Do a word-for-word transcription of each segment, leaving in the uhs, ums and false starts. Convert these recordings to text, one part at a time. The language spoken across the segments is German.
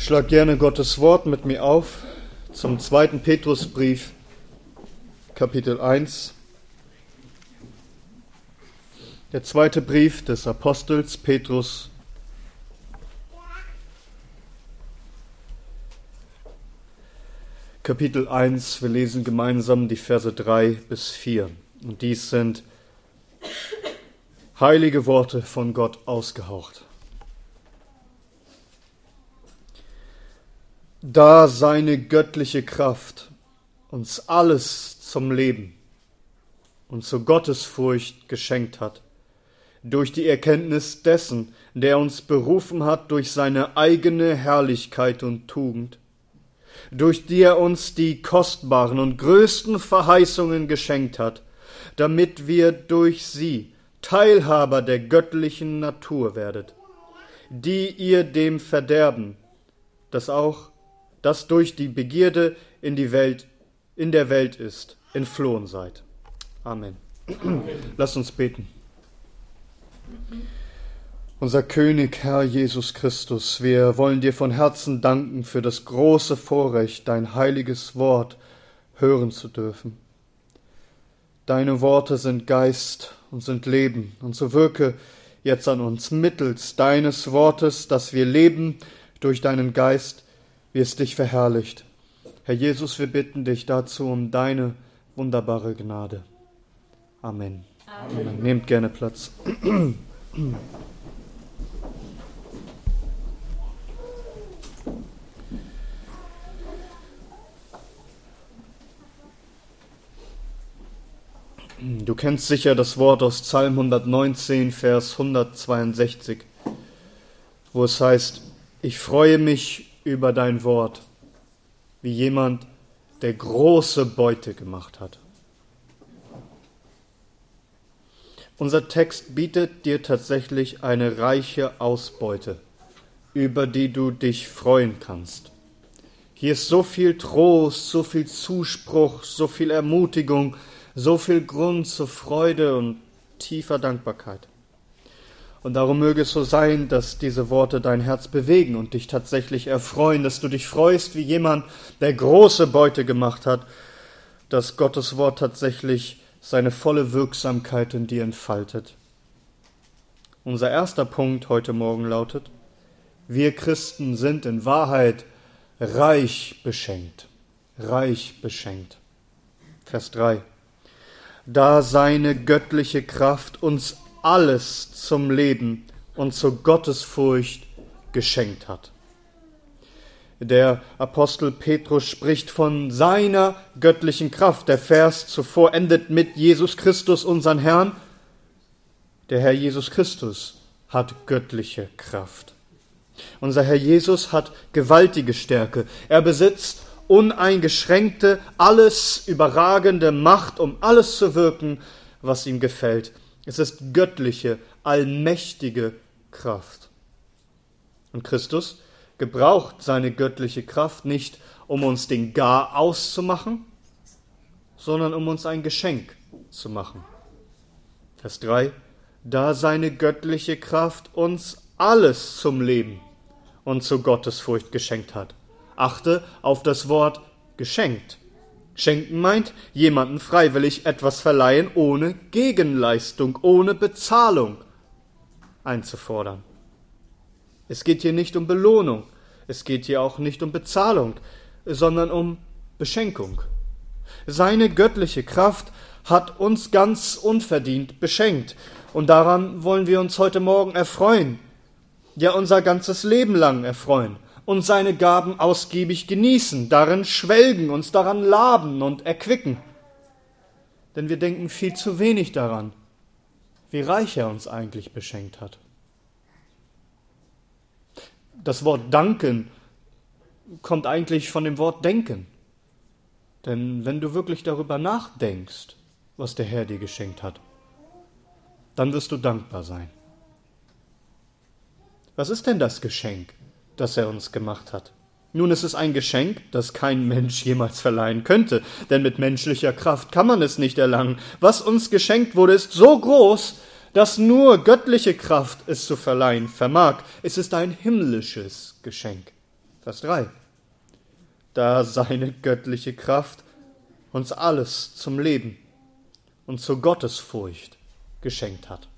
Schlag gerne Gottes Wort mit mir auf zum zweiten Petrusbrief, Kapitel eins. Der zweite Brief des Apostels Petrus, Kapitel eins. Wir lesen gemeinsam die Verse drei bis vier. Und dies sind heilige Worte von Gott ausgehaucht. Da seine göttliche Kraft uns alles zum Leben und zur Gottesfurcht geschenkt hat, durch die Erkenntnis dessen, der uns berufen hat durch seine eigene Herrlichkeit und Tugend, durch die er uns die kostbaren und größten Verheißungen geschenkt hat, damit wir durch sie Teilhaber der göttlichen Natur werdet, die ihr dem Verderben, das auch das durch die Begierde in die Welt, in der Welt ist, entflohen seid. Amen. Lasst uns beten. Unser König, Herr Jesus Christus, wir wollen dir von Herzen danken für das große Vorrecht, dein heiliges Wort hören zu dürfen. Deine Worte sind Geist und sind Leben, und so wirke jetzt an uns mittels deines Wortes, dass wir leben durch deinen Geist, wie es dich verherrlicht. Herr Jesus, wir bitten dich dazu um deine wunderbare Gnade. Amen. Amen. Amen. Nehmt gerne Platz. Du kennst sicher das Wort aus Psalm hundertneunzehn, Vers hundertzweiundsechzig, wo es heißt: Ich freue mich über dein Wort, wie jemand, der große Beute gemacht hat. Unser Text bietet dir tatsächlich eine reiche Ausbeute, über die du dich freuen kannst. Hier ist so viel Trost, so viel Zuspruch, so viel Ermutigung, so viel Grund zur Freude und tiefer Dankbarkeit. Und darum möge es so sein, dass diese Worte dein Herz bewegen und dich tatsächlich erfreuen, dass du dich freust wie jemand, der große Beute gemacht hat, dass Gottes Wort tatsächlich seine volle Wirksamkeit in dir entfaltet. Unser erster Punkt heute Morgen lautet: Wir Christen sind in Wahrheit reich beschenkt. Reich beschenkt. Vers drei. Da seine göttliche Kraft uns alles zum Leben und zur Gottesfurcht geschenkt hat. Der Apostel Petrus spricht von seiner göttlichen Kraft. Der Vers zuvor endet mit Jesus Christus, unseren Herrn. Der Herr Jesus Christus hat göttliche Kraft. Unser Herr Jesus hat gewaltige Stärke. Er besitzt uneingeschränkte, alles überragende Macht, um alles zu wirken, was ihm gefällt. Es ist göttliche, allmächtige Kraft. Und Christus gebraucht seine göttliche Kraft nicht, um uns den Garaus zu machen, sondern um uns ein Geschenk zu machen. Vers drei. Da seine göttliche Kraft uns alles zum Leben und zur Gottesfurcht geschenkt hat. Achte auf das Wort geschenkt. Schenken meint, jemanden freiwillig etwas verleihen, ohne Gegenleistung, ohne Bezahlung einzufordern. Es geht hier nicht um Belohnung, es geht hier auch nicht um Bezahlung, sondern um Beschenkung. Seine göttliche Kraft hat uns ganz unverdient beschenkt, und daran wollen wir uns heute Morgen erfreuen, ja unser ganzes Leben lang erfreuen. Und seine Gaben ausgiebig genießen, darin schwelgen, uns daran laben und erquicken. Denn wir denken viel zu wenig daran, wie reich er uns eigentlich beschenkt hat. Das Wort danken kommt eigentlich von dem Wort denken. Denn wenn du wirklich darüber nachdenkst, was der Herr dir geschenkt hat, dann wirst du dankbar sein. Was ist denn das Geschenk, das er uns gemacht hat? Nun, es ist ein Geschenk, das kein Mensch jemals verleihen könnte, denn mit menschlicher Kraft kann man es nicht erlangen. Was uns geschenkt wurde, ist so groß, dass nur göttliche Kraft es zu verleihen vermag. Es ist ein himmlisches Geschenk. Vers drei. Da seine göttliche Kraft uns alles zum Leben und zur Gottesfurcht geschenkt hat.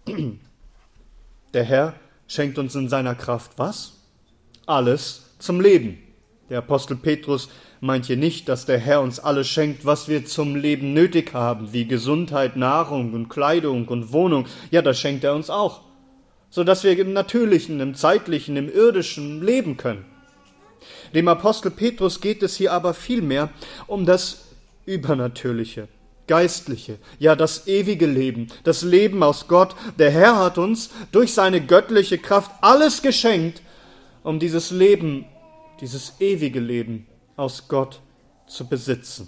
Der Herr schenkt uns in seiner Kraft was? Alles zum Leben. Der Apostel Petrus meint hier nicht, dass der Herr uns alles schenkt, was wir zum Leben nötig haben, wie Gesundheit, Nahrung und Kleidung und Wohnung. Ja, das schenkt er uns auch, sodass wir im Natürlichen, im Zeitlichen, im Irdischen leben können. Dem Apostel Petrus geht es hier aber vielmehr um das Übernatürliche, Geistliche, ja das ewige Leben, das Leben aus Gott. Der Herr hat uns durch seine göttliche Kraft alles geschenkt, um dieses Leben, dieses ewige Leben aus Gott zu besitzen.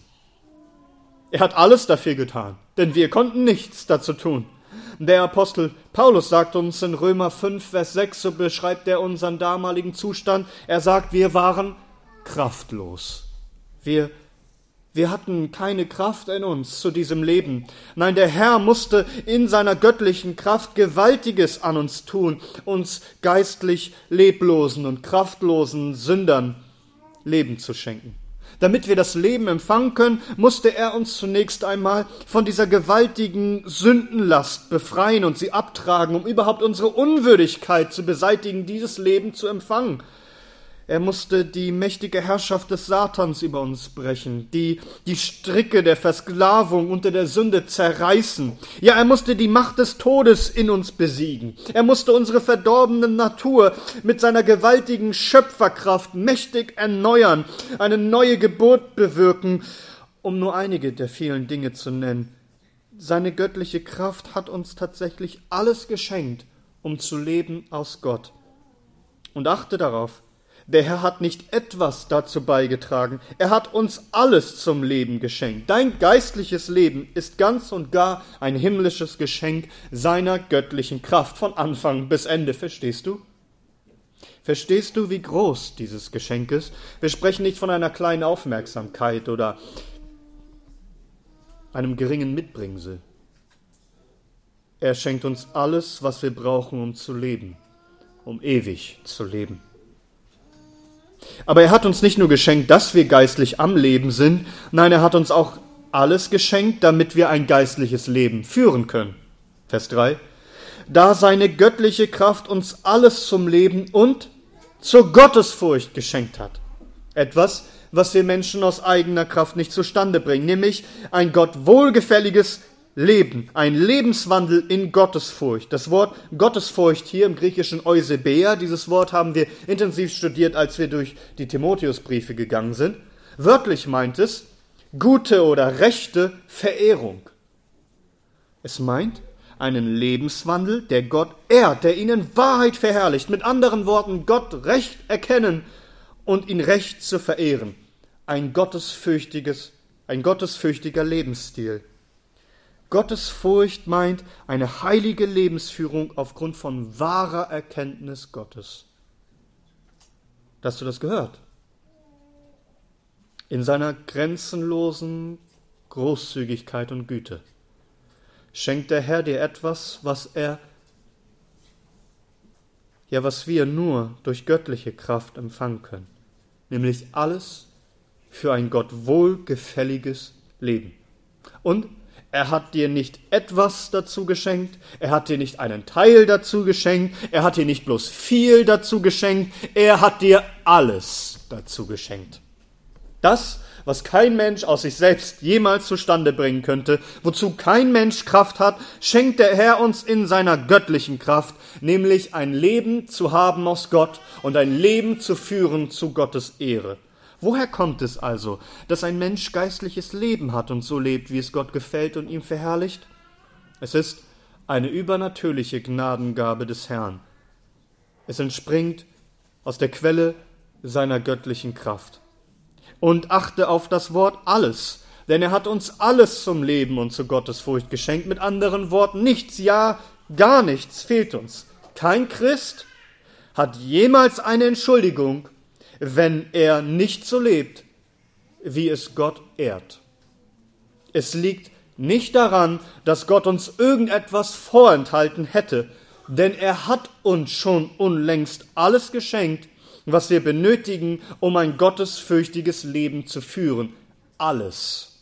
Er hat alles dafür getan, denn wir konnten nichts dazu tun. Der Apostel Paulus sagt uns in Römer fünf, Vers sechs, so beschreibt er unseren damaligen Zustand. Er sagt, wir waren kraftlos. Wir, wir hatten keine Kraft in uns zu diesem Leben. Nein, der Herr musste in seiner göttlichen Kraft Gewaltiges an uns tun, uns geistlich leblosen und kraftlosen Sündern Leben zu schenken. Damit wir das Leben empfangen können, musste er uns zunächst einmal von dieser gewaltigen Sündenlast befreien und sie abtragen, um überhaupt unsere Unwürdigkeit zu beseitigen, dieses Leben zu empfangen. Er musste die mächtige Herrschaft des Satans über uns brechen, die, die Stricke der Versklavung unter der Sünde zerreißen. Ja, er musste die Macht des Todes in uns besiegen. Er musste unsere verdorbene Natur mit seiner gewaltigen Schöpferkraft mächtig erneuern, eine neue Geburt bewirken, um nur einige der vielen Dinge zu nennen. Seine göttliche Kraft hat uns tatsächlich alles geschenkt, um zu leben aus Gott. Und achte darauf, der Herr hat nicht etwas dazu beigetragen, er hat uns alles zum Leben geschenkt. Dein geistliches Leben ist ganz und gar ein himmlisches Geschenk seiner göttlichen Kraft, von Anfang bis Ende, verstehst du? Verstehst du, wie groß dieses Geschenk ist? Wir sprechen nicht von einer kleinen Aufmerksamkeit oder einem geringen Mitbringsel. Er schenkt uns alles, was wir brauchen, um zu leben, um ewig zu leben. Aber er hat uns nicht nur geschenkt, dass wir geistlich am Leben sind, nein, er hat uns auch alles geschenkt, damit wir ein geistliches Leben führen können. Vers drei. Da seine göttliche Kraft uns alles zum Leben und zur Gottesfurcht geschenkt hat. Etwas, was wir Menschen aus eigener Kraft nicht zustande bringen, nämlich ein Gott wohlgefälliges Leben, ein Lebenswandel in Gottesfurcht. Das Wort Gottesfurcht hier im griechischen Eusebeia, dieses Wort haben wir intensiv studiert, als wir durch die Timotheusbriefe gegangen sind. Wörtlich meint es gute oder rechte Verehrung. Es meint einen Lebenswandel, der Gott ehrt, der ihn in Wahrheit verherrlicht. Mit anderen Worten, Gott recht erkennen und ihn recht zu verehren. Ein gottesfürchtiges, ein gottesfürchtiger Lebensstil. Gottesfurcht meint eine heilige Lebensführung aufgrund von wahrer Erkenntnis Gottes. Hast du das gehört? In seiner grenzenlosen Großzügigkeit und Güte schenkt der Herr dir etwas, was er, ja, was wir nur durch göttliche Kraft empfangen können, nämlich alles für ein Gott wohlgefälliges Leben. Und er hat dir nicht etwas dazu geschenkt, er hat dir nicht einen Teil dazu geschenkt, er hat dir nicht bloß viel dazu geschenkt, er hat dir alles dazu geschenkt. Das, was kein Mensch aus sich selbst jemals zustande bringen könnte, wozu kein Mensch Kraft hat, schenkt der Herr uns in seiner göttlichen Kraft, nämlich ein Leben zu haben aus Gott und ein Leben zu führen zu Gottes Ehre. Woher kommt es also, dass ein Mensch geistliches Leben hat und so lebt, wie es Gott gefällt und ihm verherrlicht? Es ist eine übernatürliche Gnadengabe des Herrn. Es entspringt aus der Quelle seiner göttlichen Kraft. Und achte auf das Wort alles, denn er hat uns alles zum Leben und zur Gottesfurcht geschenkt. Mit anderen Worten, nichts, ja, gar nichts fehlt uns. Kein Christ hat jemals eine Entschuldigung, wenn er nicht so lebt, wie es Gott ehrt. Es liegt nicht daran, dass Gott uns irgendetwas vorenthalten hätte, denn er hat uns schon unlängst alles geschenkt, was wir benötigen, um ein gottesfürchtiges Leben zu führen. Alles.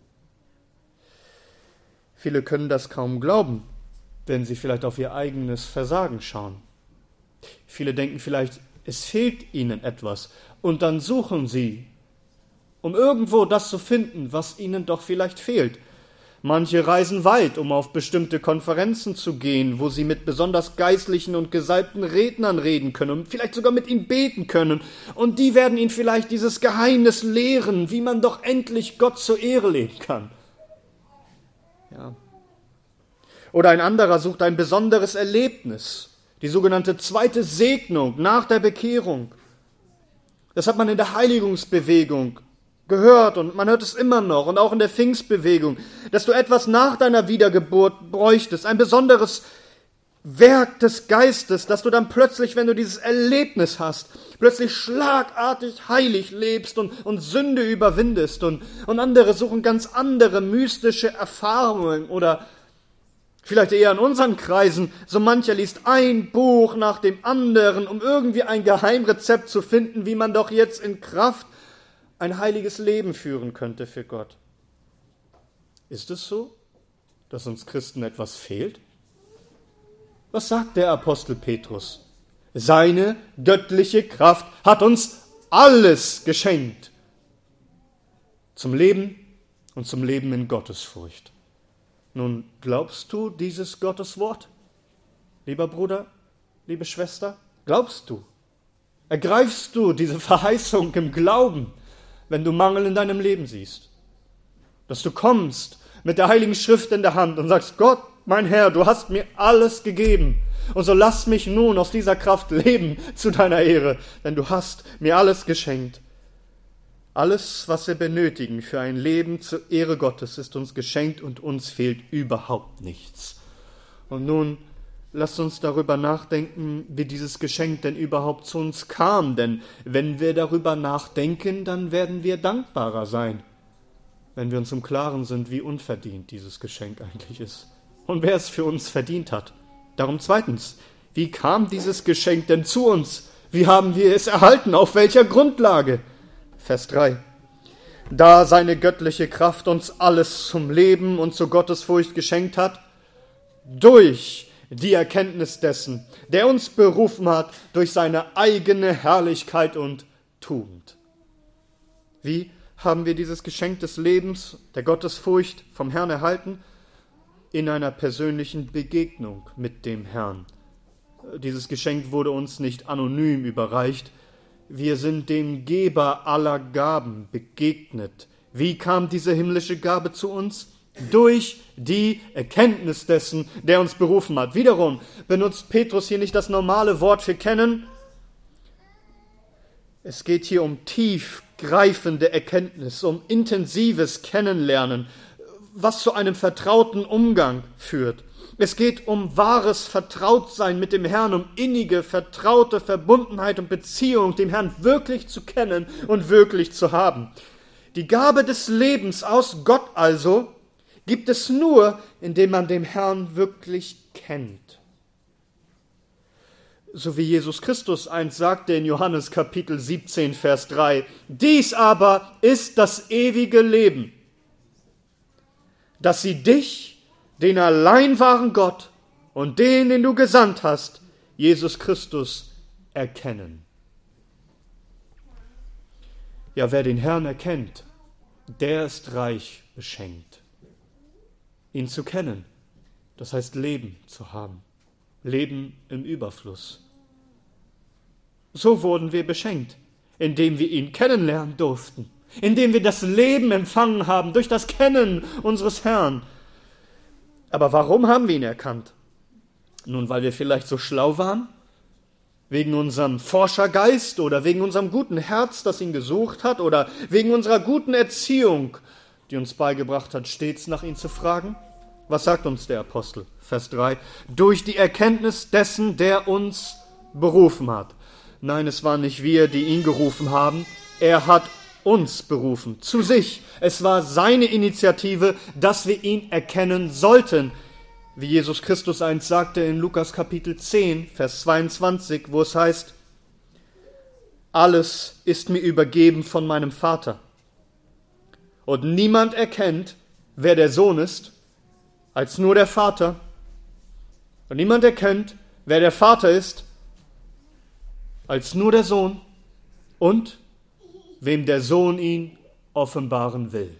Viele können das kaum glauben, wenn sie vielleicht auf ihr eigenes Versagen schauen. Viele denken vielleicht, es fehlt ihnen etwas, und dann suchen sie, um irgendwo das zu finden, was ihnen doch vielleicht fehlt. Manche reisen weit, um auf bestimmte Konferenzen zu gehen, wo sie mit besonders geistlichen und gesalbten Rednern reden können und vielleicht sogar mit ihnen beten können. Und die werden ihnen vielleicht dieses Geheimnis lehren, wie man doch endlich Gott zur Ehre leben kann. Ja. Oder ein anderer sucht ein besonderes Erlebnis, die sogenannte zweite Segnung nach der Bekehrung. Das hat man in der Heiligungsbewegung gehört und man hört es immer noch und auch in der Pfingstbewegung, dass du etwas nach deiner Wiedergeburt bräuchtest, ein besonderes Werk des Geistes, dass du dann plötzlich, wenn du dieses Erlebnis hast, plötzlich schlagartig heilig lebst und, und Sünde überwindest und, und andere suchen ganz andere mystische Erfahrungen oder vielleicht eher in unseren Kreisen, so mancher liest ein Buch nach dem anderen, um irgendwie ein Geheimrezept zu finden, wie man doch jetzt in Kraft ein heiliges Leben führen könnte für Gott. Ist es so, dass uns Christen etwas fehlt? Was sagt der Apostel Petrus? Seine göttliche Kraft hat uns alles geschenkt. Zum Leben und zum Leben in Gottesfurcht. Nun, glaubst du dieses Gotteswort? Lieber Bruder, liebe Schwester, glaubst du? Ergreifst du diese Verheißung im Glauben, wenn du Mangel in deinem Leben siehst? Dass du kommst mit der Heiligen Schrift in der Hand und sagst, Gott, mein Herr, du hast mir alles gegeben. Und so lass mich nun aus dieser Kraft leben zu deiner Ehre, denn du hast mir alles geschenkt. Alles, was wir benötigen für ein Leben zur Ehre Gottes, ist uns geschenkt und uns fehlt überhaupt nichts. Und nun lasst uns darüber nachdenken, wie dieses Geschenk denn überhaupt zu uns kam, denn wenn wir darüber nachdenken, dann werden wir dankbarer sein, wenn wir uns im Klaren sind, wie unverdient dieses Geschenk eigentlich ist und wer es für uns verdient hat. Darum zweitens, wie kam dieses Geschenk denn zu uns? Wie haben wir es erhalten? Auf welcher Grundlage? Vers drei. Da seine göttliche Kraft uns alles zum Leben und zur Gottesfurcht geschenkt hat, durch die Erkenntnis dessen, der uns berufen hat durch seine eigene Herrlichkeit und Tugend. Wie haben wir dieses Geschenk des Lebens, der Gottesfurcht vom Herrn erhalten? In einer persönlichen Begegnung mit dem Herrn. Dieses Geschenk wurde uns nicht anonym überreicht. Wir sind dem Geber aller Gaben begegnet. Wie kam diese himmlische Gabe zu uns? Durch die Erkenntnis dessen, der uns berufen hat. Wiederum benutzt Petrus hier nicht das normale Wort für kennen. Es geht hier um tiefgreifende Erkenntnis, um intensives Kennenlernen, was zu einem vertrauten Umgang führt. Es geht um wahres Vertrautsein mit dem Herrn, um innige, vertraute Verbundenheit und Beziehung, dem Herrn wirklich zu kennen und wirklich zu haben. Die Gabe des Lebens aus Gott also gibt es nur, indem man den Herrn wirklich kennt. So wie Jesus Christus einst sagte in Johannes Kapitel siebzehn, Vers drei, dies aber ist das ewige Leben, dass sie dich, den allein wahren Gott und den, den du gesandt hast, Jesus Christus, erkennen. Ja, wer den Herrn erkennt, der ist reich beschenkt. Ihn zu kennen, das heißt Leben zu haben, Leben im Überfluss. So wurden wir beschenkt, indem wir ihn kennenlernen durften, indem wir das Leben empfangen haben durch das Kennen unseres Herrn. Aber warum haben wir ihn erkannt? Nun, weil wir vielleicht so schlau waren? Wegen unserem Forschergeist oder wegen unserem guten Herz, das ihn gesucht hat? Oder wegen unserer guten Erziehung, die uns beigebracht hat, stets nach ihm zu fragen? Was sagt uns der Apostel? Vers drei. Durch die Erkenntnis dessen, der uns berufen hat. Nein, es waren nicht wir, die ihn gerufen haben. Er hat uns berufen, zu sich. Es war seine Initiative, dass wir ihn erkennen sollten. Wie Jesus Christus einst sagte in Lukas Kapitel zehn, Vers zweiundzwanzig, wo es heißt, alles ist mir übergeben von meinem Vater. Und niemand erkennt, wer der Sohn ist, als nur der Vater. Und niemand erkennt, wer der Vater ist, als nur der Sohn und wem der Sohn ihn offenbaren will.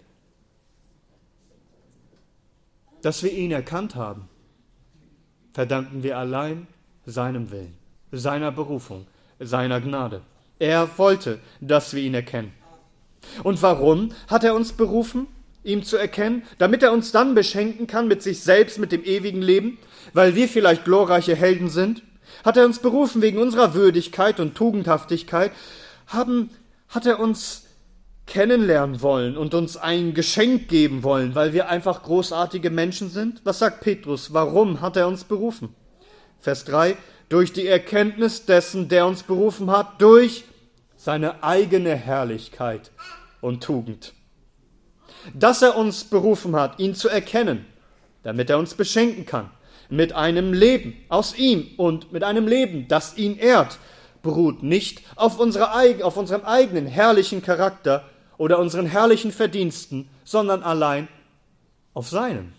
Dass wir ihn erkannt haben, verdanken wir allein seinem Willen, seiner Berufung, seiner Gnade. Er wollte, dass wir ihn erkennen. Und warum hat er uns berufen, ihm zu erkennen? Damit er uns dann beschenken kann mit sich selbst, mit dem ewigen Leben, weil wir vielleicht glorreiche Helden sind? Hat er uns berufen wegen unserer Würdigkeit und Tugendhaftigkeit? Haben, hat er uns kennenlernen wollen und uns ein Geschenk geben wollen, weil wir einfach großartige Menschen sind? Was sagt Petrus? Warum hat er uns berufen? Vers drei, durch die Erkenntnis dessen, der uns berufen hat, durch seine eigene Herrlichkeit und Tugend. Dass er uns berufen hat, ihn zu erkennen, damit er uns beschenken kann, mit einem Leben aus ihm und mit einem Leben, das ihn ehrt, beruht nicht auf, unsere, auf unserem eigenen herrlichen Charakter oder unseren herrlichen Verdiensten, sondern allein auf seinem.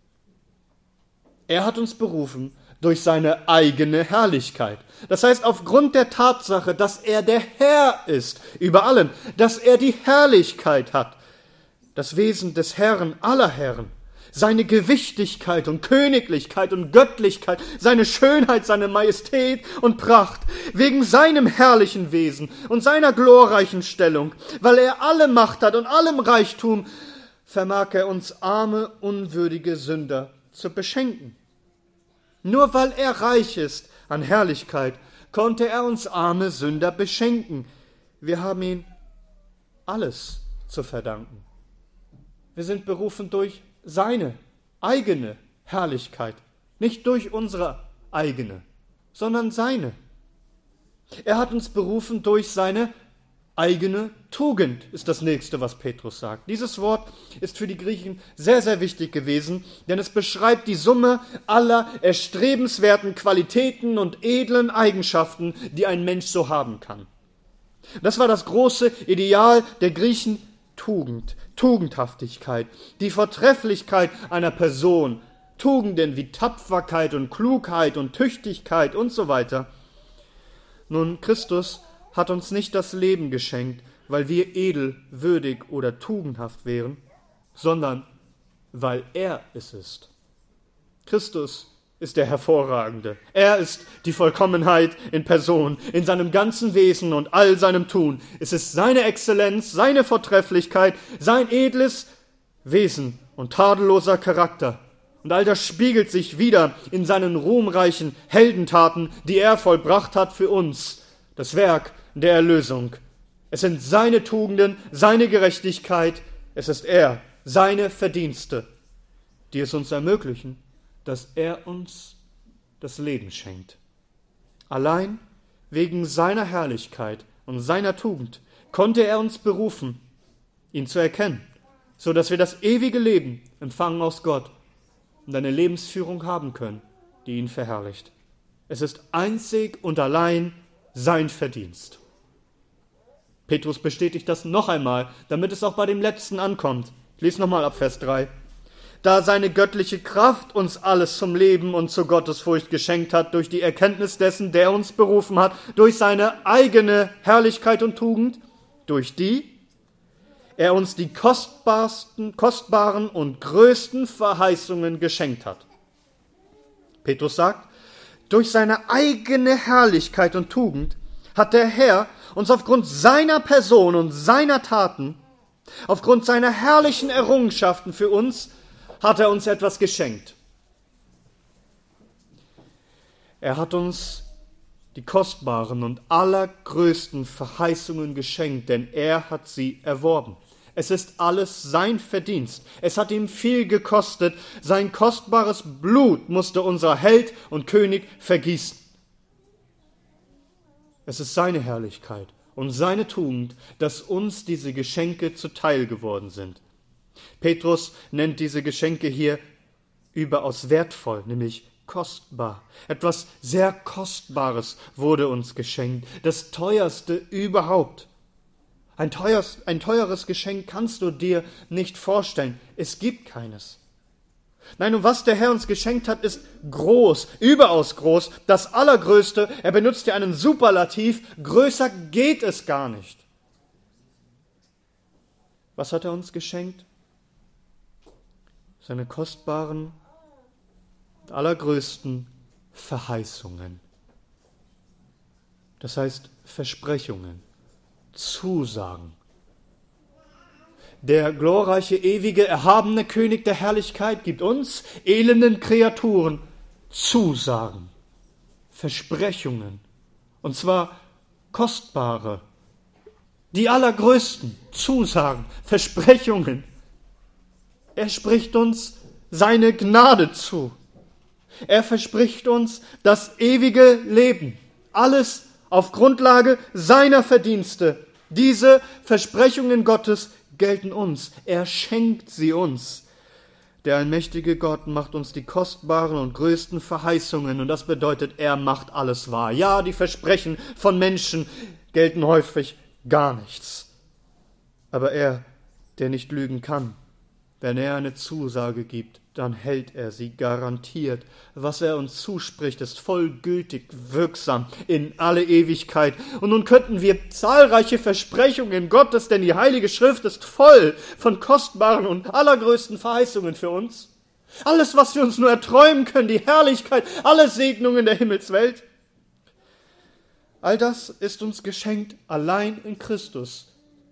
Er hat uns berufen durch seine eigene Herrlichkeit. Das heißt, aufgrund der Tatsache, dass er der Herr ist über allem, dass er die Herrlichkeit hat, das Wesen des Herrn aller Herren, seine Gewichtigkeit und Königlichkeit und Göttlichkeit, seine Schönheit, seine Majestät und Pracht, wegen seinem herrlichen Wesen und seiner glorreichen Stellung, weil er alle Macht hat und allem Reichtum, vermag er uns arme, unwürdige Sünder zu beschenken. Nur weil er reich ist an Herrlichkeit, konnte er uns arme Sünder beschenken. Wir haben ihm alles zu verdanken. Wir sind berufen durch seine eigene Herrlichkeit, nicht durch unsere eigene, sondern seine. Er hat uns berufen durch seine eigene Tugend, ist das nächste, was Petrus sagt. Dieses Wort ist für die Griechen sehr, sehr wichtig gewesen, denn es beschreibt die Summe aller erstrebenswerten Qualitäten und edlen Eigenschaften, die ein Mensch so haben kann. Das war das große Ideal der Griechen: Tugend, Tugendhaftigkeit, die Vortrefflichkeit einer Person, Tugenden wie Tapferkeit und Klugheit und Tüchtigkeit und so weiter. Nun, Christus hat uns nicht das Leben geschenkt, weil wir edel, würdig oder tugendhaft wären, sondern weil er es ist. Christus ist der Hervorragende. Er ist die Vollkommenheit in Person, in seinem ganzen Wesen und all seinem Tun. Es ist seine Exzellenz, seine Vortrefflichkeit, sein edles Wesen und tadelloser Charakter. Und all das spiegelt sich wieder in seinen ruhmreichen Heldentaten, die er vollbracht hat für uns, das Werk der Erlösung. Es sind seine Tugenden, seine Gerechtigkeit, es ist er, seine Verdienste, die es uns ermöglichen, dass er uns das Leben schenkt. Allein wegen seiner Herrlichkeit und seiner Tugend konnte er uns berufen, ihn zu erkennen, so dass wir das ewige Leben empfangen aus Gott und eine Lebensführung haben können, die ihn verherrlicht. Es ist einzig und allein sein Verdienst. Petrus bestätigt das noch einmal, damit es auch bei dem letzten ankommt. Ich lese nochmal ab Vers drei. Da seine göttliche Kraft uns alles zum Leben und zur Gottesfurcht geschenkt hat, durch die Erkenntnis dessen, der uns berufen hat, durch seine eigene Herrlichkeit und Tugend, durch die er uns die kostbarsten, kostbaren und größten Verheißungen geschenkt hat. Petrus sagt, durch seine eigene Herrlichkeit und Tugend hat der Herr uns aufgrund seiner Person und seiner Taten, aufgrund seiner herrlichen Errungenschaften für uns, hat er uns etwas geschenkt. Er hat uns die kostbaren und allergrößten Verheißungen geschenkt, denn er hat sie erworben. Es ist alles sein Verdienst. Es hat ihm viel gekostet. Sein kostbares Blut musste unser Held und König vergießen. Es ist seine Herrlichkeit und seine Tugend, dass uns diese Geschenke zuteil geworden sind. Petrus nennt diese Geschenke hier überaus wertvoll, nämlich kostbar. Etwas sehr Kostbares wurde uns geschenkt, das Teuerste überhaupt. Ein, teures, ein teures Geschenk kannst du dir nicht vorstellen. Es gibt keines. Nein, und was der Herr uns geschenkt hat, ist groß, überaus groß, das Allergrößte. Er benutzt hier einen Superlativ. Größer geht es gar nicht. Was hat er uns geschenkt? Seine kostbaren, allergrößten Verheißungen. Das heißt Versprechungen, Zusagen. Der glorreiche, ewige, erhabene König der Herrlichkeit gibt uns, elenden Kreaturen, Zusagen, Versprechungen. Und zwar kostbare, die allergrößten Zusagen, Versprechungen. Er spricht uns seine Gnade zu. Er verspricht uns das ewige Leben. Alles auf Grundlage seiner Verdienste. Diese Versprechungen Gottes gelten uns. Er schenkt sie uns. Der allmächtige Gott macht uns die kostbaren und größten Verheißungen. Und das bedeutet, er macht alles wahr. Ja, die Versprechen von Menschen gelten häufig gar nichts. Aber er, der nicht lügen kann, wenn er eine Zusage gibt, dann hält er sie garantiert. Was er uns zuspricht, ist vollgültig wirksam in alle Ewigkeit. Und nun könnten wir zahlreiche Versprechungen Gottes, denn die Heilige Schrift ist voll von kostbaren und allergrößten Verheißungen für uns. Alles, was wir uns nur erträumen können, die Herrlichkeit, alle Segnungen der Himmelswelt. All das ist uns geschenkt allein in Christus,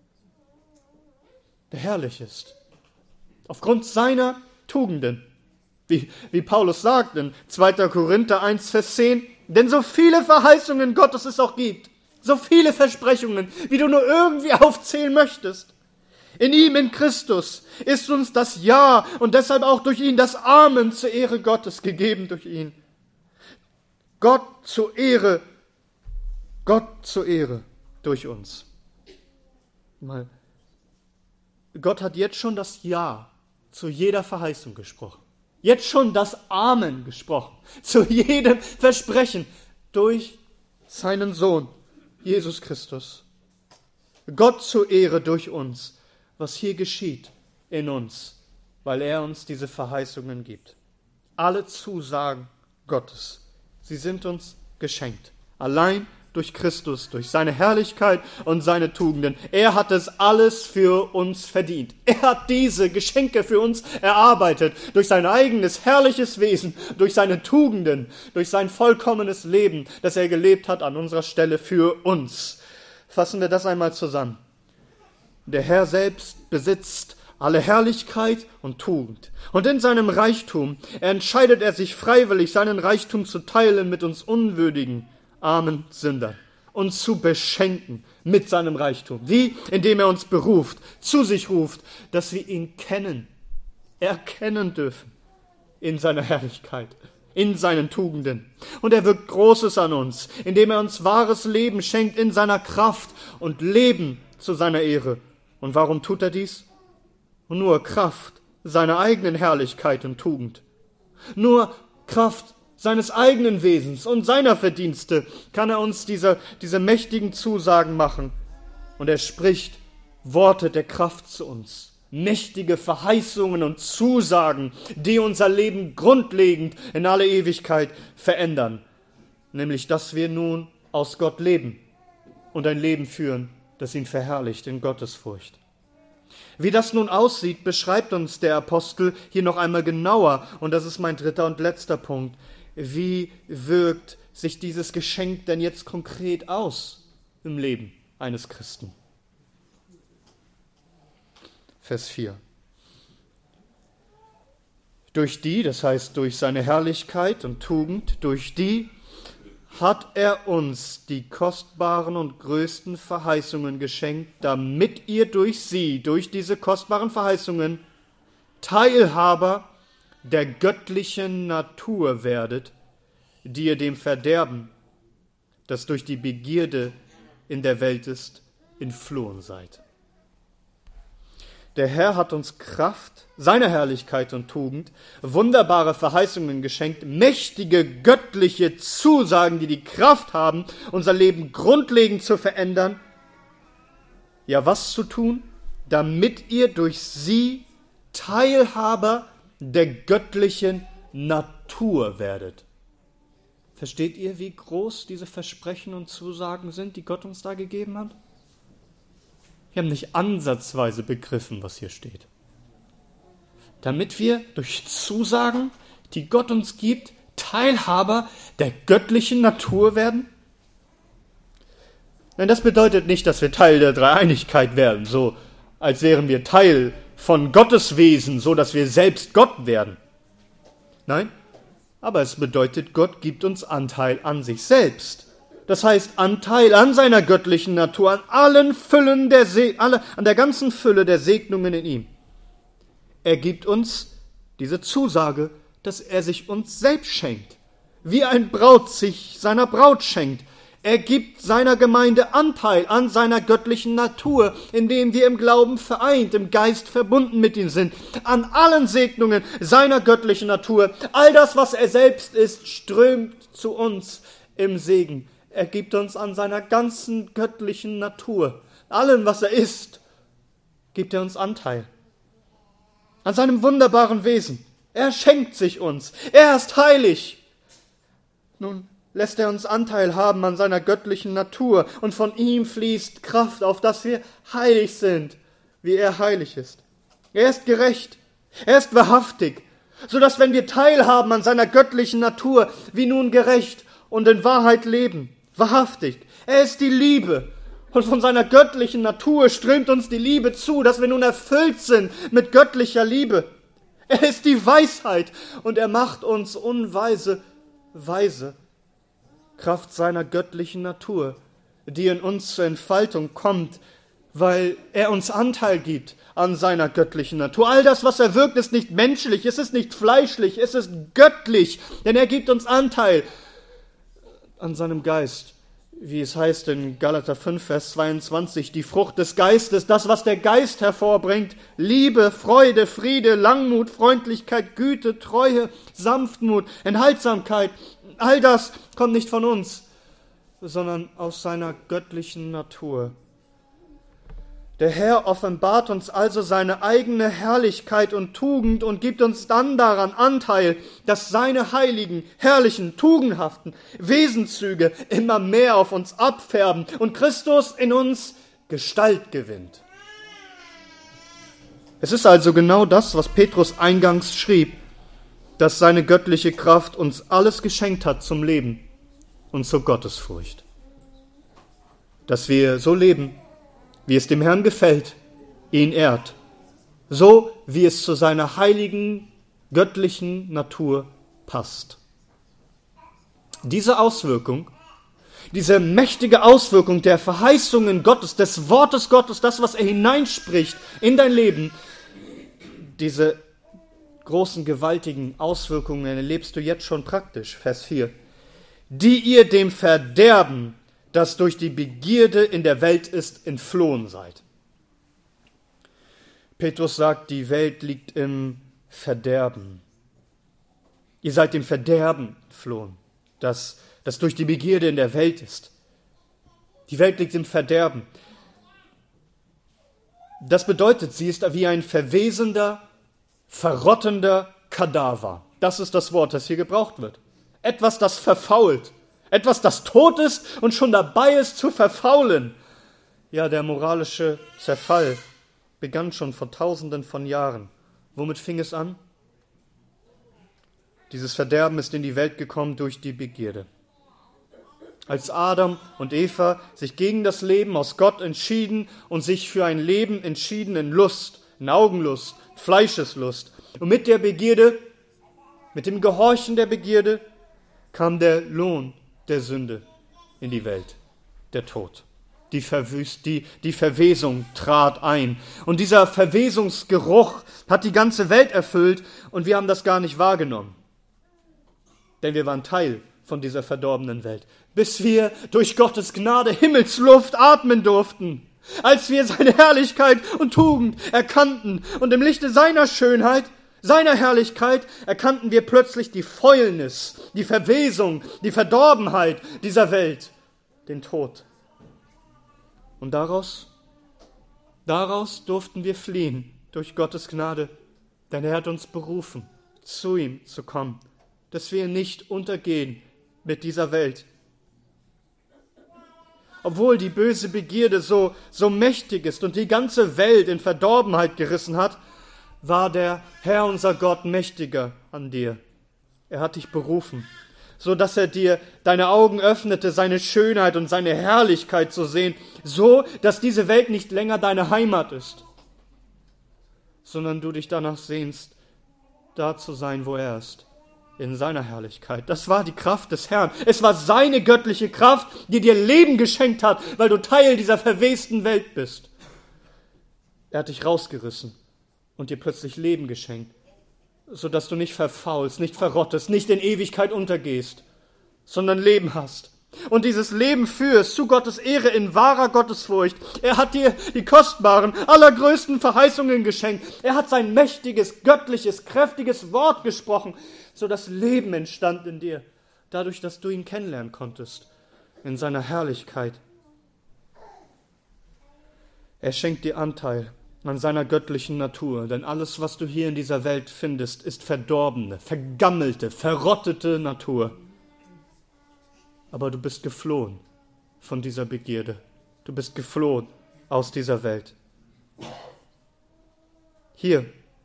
der herrlich ist. Aufgrund seiner Tugenden. Wie, wie Paulus sagt in zweiter Korinther eins, Vers zehn, denn so viele Verheißungen Gottes es auch gibt, so viele Versprechungen, wie du nur irgendwie aufzählen möchtest. In ihm, in Christus, ist uns das Ja und deshalb auch durch ihn das Amen zur Ehre Gottes gegeben durch ihn. Gott zur Ehre, Gott zur Ehre durch uns. Mal, Gott hat jetzt schon das Ja zu jeder Verheißung gesprochen. Jetzt schon das Amen gesprochen. Zu jedem Versprechen durch seinen Sohn, Jesus Christus. Gott zur Ehre durch uns, was hier geschieht in uns, weil er uns diese Verheißungen gibt. Alle Zusagen Gottes, sie sind uns geschenkt. Allein durch Christus, durch seine Herrlichkeit und seine Tugenden. Er hat es alles für uns verdient. Er hat diese Geschenke für uns erarbeitet, durch sein eigenes herrliches Wesen, durch seine Tugenden, durch sein vollkommenes Leben, das er gelebt hat an unserer Stelle für uns. Fassen wir das einmal zusammen. Der Herr selbst besitzt alle Herrlichkeit und Tugend. Und in seinem Reichtum entscheidet er sich freiwillig, seinen Reichtum zu teilen mit uns unwürdigen, armen Sündern, uns zu beschenken mit seinem Reichtum. Wie? Indem er uns beruft, zu sich ruft, dass wir ihn kennen, erkennen dürfen in seiner Herrlichkeit, in seinen Tugenden. Und er wirkt Großes an uns, indem er uns wahres Leben schenkt in seiner Kraft und Leben zu seiner Ehre. Und warum tut er dies? Nur Kraft seiner eigenen Herrlichkeit und Tugend. Nur Kraft seines eigenen Wesens und seiner Verdienste kann er uns diese, diese mächtigen Zusagen machen. Und er spricht Worte der Kraft zu uns. Mächtige Verheißungen und Zusagen, die unser Leben grundlegend in alle Ewigkeit verändern. Nämlich, dass wir nun aus Gott leben und ein Leben führen, das ihn verherrlicht in Gottesfurcht. Wie das nun aussieht, beschreibt uns der Apostel hier noch einmal genauer. Und das ist mein dritter und letzter Punkt. Wie wirkt sich dieses Geschenk denn jetzt konkret aus im Leben eines Christen? Vers vier. Durch die, das heißt durch seine Herrlichkeit und Tugend, durch die hat er uns die kostbaren und größten Verheißungen geschenkt, damit ihr durch sie, durch diese kostbaren Verheißungen, Teilhaber der göttlichen Natur werdet, die ihr dem Verderben, das durch die Begierde in der Welt ist, entflohen seid. Der Herr hat uns Kraft, seine Herrlichkeit und Tugend, wunderbare Verheißungen geschenkt, mächtige göttliche Zusagen, die die Kraft haben, unser Leben grundlegend zu verändern. Ja, was zu tun? Damit ihr durch sie Teilhaber der göttlichen Natur werdet. Versteht ihr, wie groß diese Versprechen und Zusagen sind, die Gott uns da gegeben hat? Wir haben nicht ansatzweise begriffen, was hier steht. Damit wir durch Zusagen, die Gott uns gibt, Teilhaber der göttlichen Natur werden? Nein, das bedeutet nicht, dass wir Teil der Dreieinigkeit werden, so als wären wir Teil von Gottes Wesen, so dass wir selbst Gott werden. Nein, aber es bedeutet, Gott gibt uns Anteil an sich selbst. Das heißt, Anteil an seiner göttlichen Natur, an allen Füllen der Se- alle, an der ganzen Fülle der Segnungen in ihm. Er gibt uns diese Zusage, dass er sich uns selbst schenkt, wie ein Braut sich seiner Braut schenkt. Er gibt seiner Gemeinde Anteil an seiner göttlichen Natur, indem wir im Glauben vereint, im Geist verbunden mit ihm sind. An allen Segnungen seiner göttlichen Natur. All das, was er selbst ist, strömt zu uns im Segen. Er gibt uns an seiner ganzen göttlichen Natur, allem, was er ist, gibt er uns Anteil. An seinem wunderbaren Wesen. Er schenkt sich uns. Er ist heilig. Nun lässt er uns Anteil haben an seiner göttlichen Natur und von ihm fließt Kraft, auf dass wir heilig sind, wie er heilig ist. Er ist gerecht. Er ist wahrhaftig, so dass wenn wir teilhaben an seiner göttlichen Natur, wir nun gerecht und in Wahrheit leben. Wahrhaftig. Er ist die Liebe. Und von seiner göttlichen Natur strömt uns die Liebe zu, dass wir nun erfüllt sind mit göttlicher Liebe. Er ist die Weisheit und er macht uns unweise weise. Kraft seiner göttlichen Natur, die in uns zur Entfaltung kommt, weil er uns Anteil gibt an seiner göttlichen Natur. All das, was er wirkt, ist nicht menschlich, es ist nicht fleischlich, es ist göttlich, denn er gibt uns Anteil an seinem Geist, wie es heißt in Galater fünf, Vers zweiundzwanzig, die Frucht des Geistes, das, was der Geist hervorbringt, Liebe, Freude, Friede, Langmut, Freundlichkeit, Güte, Treue, Sanftmut, Enthaltsamkeit, all das kommt nicht von uns, sondern aus seiner göttlichen Natur. Der Herr offenbart uns also seine eigene Herrlichkeit und Tugend und gibt uns dann daran Anteil, dass seine heiligen, herrlichen, tugendhaften Wesenszüge immer mehr auf uns abfärben und Christus in uns Gestalt gewinnt. Es ist also genau das, was Petrus eingangs schrieb, dass seine göttliche Kraft uns alles geschenkt hat zum Leben und zur Gottesfurcht. Dass wir so leben, wie es dem Herrn gefällt, ihn ehrt, so wie es zu seiner heiligen, göttlichen Natur passt. Diese Auswirkung, diese mächtige Auswirkung der Verheißungen Gottes, des Wortes Gottes, das, was er hineinspricht in dein Leben, diese großen, gewaltigen Auswirkungen erlebst du jetzt schon praktisch, Vers vier, die ihr dem Verderben, das durch die Begierde in der Welt ist, entflohen seid. Petrus sagt, die Welt liegt im Verderben. Ihr seid dem Verderben entflohen, das, das durch die Begierde in der Welt ist. Die Welt liegt im Verderben. Das bedeutet, sie ist wie ein verwesender, verrottender Kadaver. Das ist das Wort, das hier gebraucht wird. Etwas, das verfault. Etwas, das tot ist und schon dabei ist zu verfaulen. Ja, der moralische Zerfall begann schon vor Tausenden von Jahren. Womit fing es an? Dieses Verderben ist in die Welt gekommen durch die Begierde. Als Adam und Eva sich gegen das Leben aus Gott entschieden und sich für ein Leben entschieden in Lust, in Augenlust, Fleischeslust. Und mit der Begierde, mit dem Gehorchen der Begierde, kam der Lohn der Sünde in die Welt, der Tod. Die, Verwüst, die, die Verwesung trat ein. Und dieser Verwesungsgeruch hat die ganze Welt erfüllt und wir haben das gar nicht wahrgenommen. Denn wir waren Teil von dieser verdorbenen Welt. Bis wir durch Gottes Gnade Himmelsluft atmen durften. Als wir seine Herrlichkeit und Tugend erkannten und im Lichte seiner Schönheit, seiner Herrlichkeit, erkannten wir plötzlich die Fäulnis, die Verwesung, die Verdorbenheit dieser Welt, den Tod. Und daraus, daraus durften wir fliehen durch Gottes Gnade, denn er hat uns berufen, zu ihm zu kommen, dass wir nicht untergehen mit dieser Welt. Obwohl die böse Begierde so, so mächtig ist und die ganze Welt in Verdorbenheit gerissen hat, war der Herr, unser Gott, mächtiger an dir. Er hat dich berufen, so dass er dir deine Augen öffnete, seine Schönheit und seine Herrlichkeit zu sehen, so dass diese Welt nicht länger deine Heimat ist, sondern du dich danach sehnst, da zu sein, wo er ist. In seiner Herrlichkeit. Das war die Kraft des Herrn. Es war seine göttliche Kraft, die dir Leben geschenkt hat, weil du Teil dieser verwesten Welt bist. Er hat dich rausgerissen und dir plötzlich Leben geschenkt, sodass du nicht verfaulst, nicht verrottest, nicht in Ewigkeit untergehst, sondern Leben hast. Und dieses Leben führst zu Gottes Ehre in wahrer Gottesfurcht. Er hat dir die kostbaren, allergrößten Verheißungen geschenkt. Er hat sein mächtiges, göttliches, kräftiges Wort gesprochen, so dass Leben entstand in dir, dadurch, dass du ihn kennenlernen konntest, in seiner Herrlichkeit. Er schenkt dir Anteil an seiner göttlichen Natur, denn alles, was du hier in dieser Welt findest, ist verdorbene, vergammelte, verrottete Natur. Aber du bist geflohen von dieser Begierde. Du bist geflohen aus dieser Welt. Hier,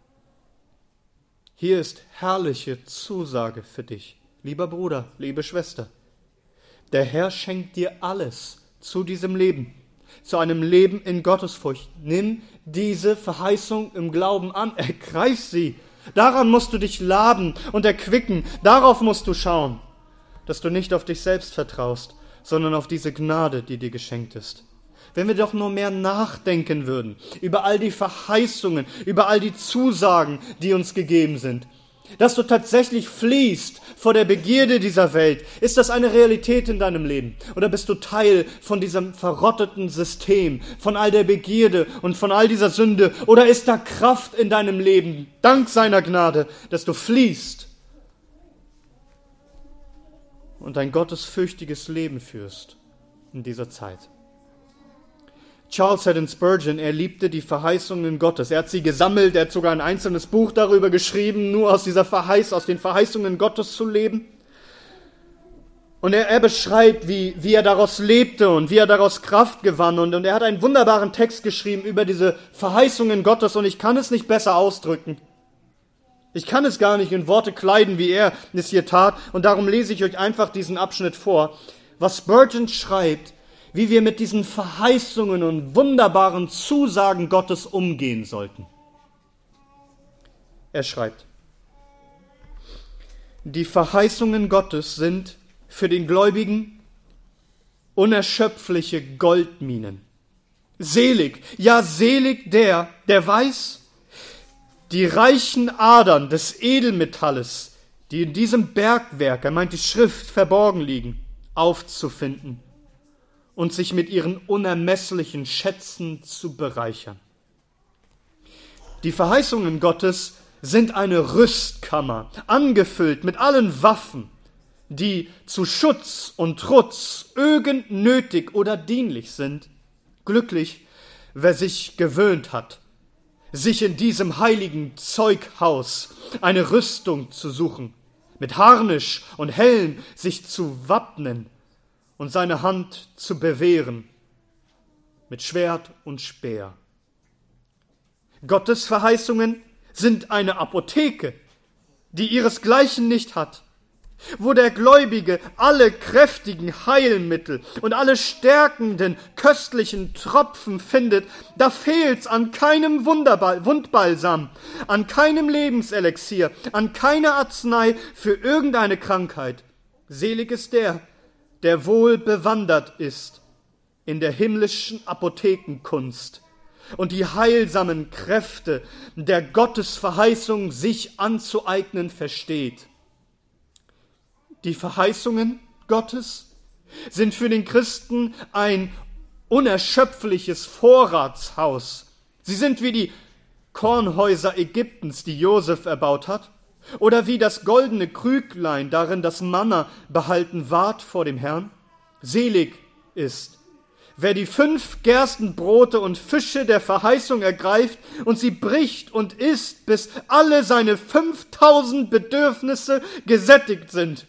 hier ist herrliche Zusage für dich, lieber Bruder, liebe Schwester. Der Herr schenkt dir alles zu diesem Leben, zu einem Leben in Gottesfurcht. Nimm diese Verheißung im Glauben an, ergreif sie. Daran musst du dich laben und erquicken, darauf musst du schauen, dass du nicht auf dich selbst vertraust, sondern auf diese Gnade, die dir geschenkt ist. Wenn wir doch nur mehr nachdenken würden über all die Verheißungen, über all die Zusagen, die uns gegeben sind, dass du tatsächlich fliehst vor der Begierde dieser Welt. Ist das eine Realität in deinem Leben? Oder bist du Teil von diesem verrotteten System, von all der Begierde und von all dieser Sünde? Oder ist da Kraft in deinem Leben, dank seiner Gnade, dass du fliehst und ein gottesfürchtiges Leben führst in dieser Zeit? Charles Haddon Spurgeon, er liebte die Verheißungen Gottes. Er hat sie gesammelt, er hat sogar ein einzelnes Buch darüber geschrieben, nur aus dieser Verheiß, aus den Verheißungen Gottes zu leben. Und er, er beschreibt, wie, wie er daraus lebte und wie er daraus Kraft gewann. Und, und er hat einen wunderbaren Text geschrieben über diese Verheißungen Gottes und ich kann es nicht besser ausdrücken. Ich kann es gar nicht in Worte kleiden, wie er es hier tat. Und darum lese ich euch einfach diesen Abschnitt vor. Was Spurgeon schreibt, wie wir mit diesen Verheißungen und wunderbaren Zusagen Gottes umgehen sollten. Er schreibt: Die Verheißungen Gottes sind für den Gläubigen unerschöpfliche Goldminen. Selig, ja selig der, der weiß, die reichen Adern des Edelmetalles, die in diesem Bergwerk, er meint die Schrift, verborgen liegen, aufzufinden und sich mit ihren unermesslichen Schätzen zu bereichern. Die Verheißungen Gottes sind eine Rüstkammer, angefüllt mit allen Waffen, die zu Schutz und Trutz irgend nötig oder dienlich sind. Glücklich, wer sich gewöhnt hat, sich in diesem heiligen Zeughaus eine Rüstung zu suchen, mit Harnisch und Helm sich zu wappnen und seine Hand zu bewähren mit Schwert und Speer. Gottes Verheißungen sind eine Apotheke, die ihresgleichen nicht hat, wo der Gläubige alle kräftigen Heilmittel und alle stärkenden, köstlichen Tropfen findet, da fehlt's an keinem Wunderball, Wundbalsam, an keinem Lebenselixier, an keiner Arznei für irgendeine Krankheit. Selig ist der, der wohl bewandert ist in der himmlischen Apothekenkunst und die heilsamen Kräfte der Gottesverheißung sich anzueignen versteht. Die Verheißungen Gottes sind für den Christen ein unerschöpfliches Vorratshaus. Sie sind wie die Kornhäuser Ägyptens, die Josef erbaut hat, oder wie das goldene Krüglein, darin das Manna behalten ward vor dem Herrn. Selig ist, wer die fünf Gerstenbrote und Fische der Verheißung ergreift und sie bricht und isst, bis alle seine fünftausend Bedürfnisse gesättigt sind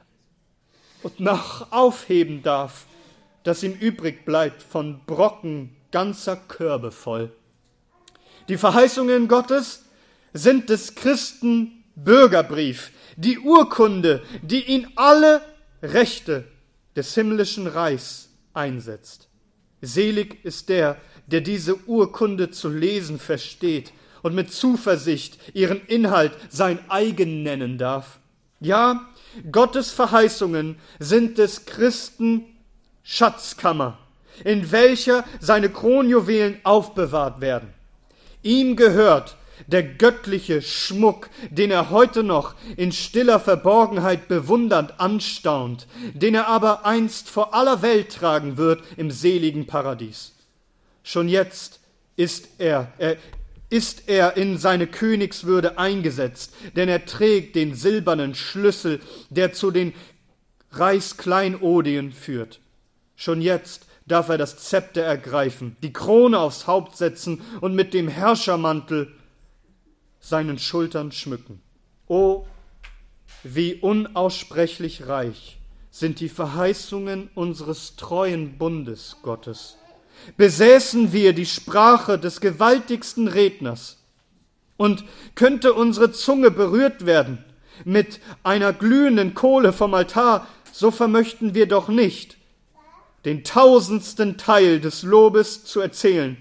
und noch aufheben darf, dass ihm übrig bleibt von Brocken ganzer Körbe voll. Die Verheißungen Gottes sind des Christen Bürgerbrief, die Urkunde, die ihn alle Rechte des himmlischen Reichs einsetzt. Selig ist der, der diese Urkunde zu lesen versteht und mit Zuversicht ihren Inhalt sein eigen nennen darf. Ja, Gottes Verheißungen sind des Christen Schatzkammer, in welcher seine Kronjuwelen aufbewahrt werden. Ihm gehört der göttliche Schmuck, den er heute noch in stiller Verborgenheit bewundernd anstaunt, den er aber einst vor aller Welt tragen wird im seligen Paradies. Schon jetzt ist er, er ist er in seine Königswürde eingesetzt, denn er trägt den silbernen Schlüssel, der zu den Reichskleinodien führt. Schon jetzt darf er das Zepter ergreifen, die Krone aufs Haupt setzen und mit dem Herrschermantel seinen Schultern schmücken. O, wie unaussprechlich reich sind die Verheißungen unseres treuen Bundes Gottes. Besäßen wir die Sprache des gewaltigsten Redners und könnte unsere Zunge berührt werden mit einer glühenden Kohle vom Altar, so vermöchten wir doch nicht, den tausendsten Teil des Lobes zu erzählen,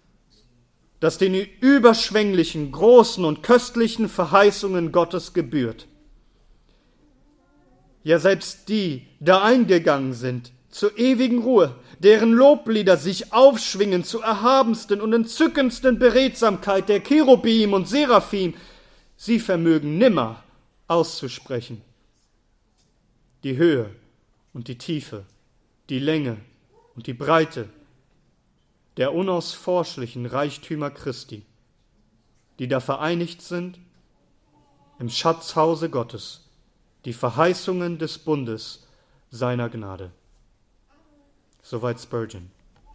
das den überschwänglichen, großen und köstlichen Verheißungen Gottes gebührt. Ja, selbst die, da eingegangen sind, zur ewigen Ruhe, deren Loblieder sich aufschwingen zur erhabensten und entzückendsten Beredsamkeit der Cherubim und Seraphim, sie vermögen nimmer auszusprechen. Die Höhe und die Tiefe, die Länge und die Breite der unausforschlichen Reichtümer Christi, die da vereinigt sind im Schatzhause Gottes, die Verheißungen des Bundes seiner Gnade. Soweit Spurgeon.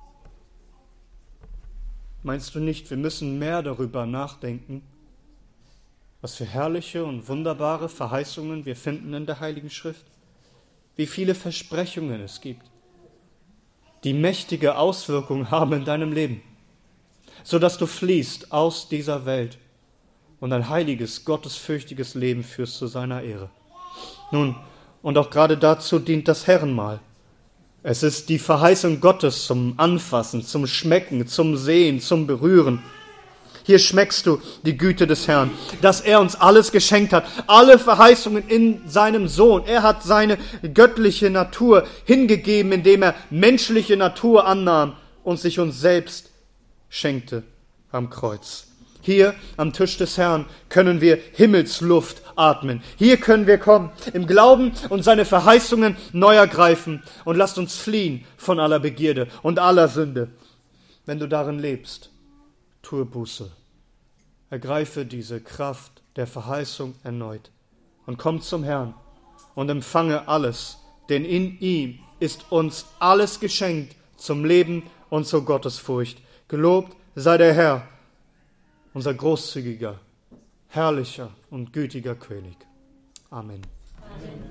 Meinst du nicht, wir müssen mehr darüber nachdenken, was für herrliche und wunderbare Verheißungen wir finden in der Heiligen Schrift? Wie viele Versprechungen es gibt, die mächtige Auswirkungen haben in deinem Leben, sodass du fliehst aus dieser Welt und ein heiliges, gottesfürchtiges Leben führst zu seiner Ehre. Nun, und auch gerade dazu dient das Herrenmahl. Es ist die Verheißung Gottes zum Anfassen, zum Schmecken, zum Sehen, zum Berühren. Hier schmeckst du die Güte des Herrn, dass er uns alles geschenkt hat, alle Verheißungen in seinem Sohn. Er hat seine göttliche Natur hingegeben, indem er menschliche Natur annahm und sich uns selbst schenkte am Kreuz. Hier am Tisch des Herrn können wir Himmelsluft atmen. Hier können wir kommen, im Glauben und seine Verheißungen neu ergreifen und lasst uns fliehen von aller Begierde und aller Sünde. Wenn du darin lebst, tue Buße. Ergreife diese Kraft der Verheißung erneut und komm zum Herrn und empfange alles, denn in ihm ist uns alles geschenkt zum Leben und zur Gottesfurcht. Gelobt sei der Herr, unser großzügiger, herrlicher und gütiger König. Amen. Amen.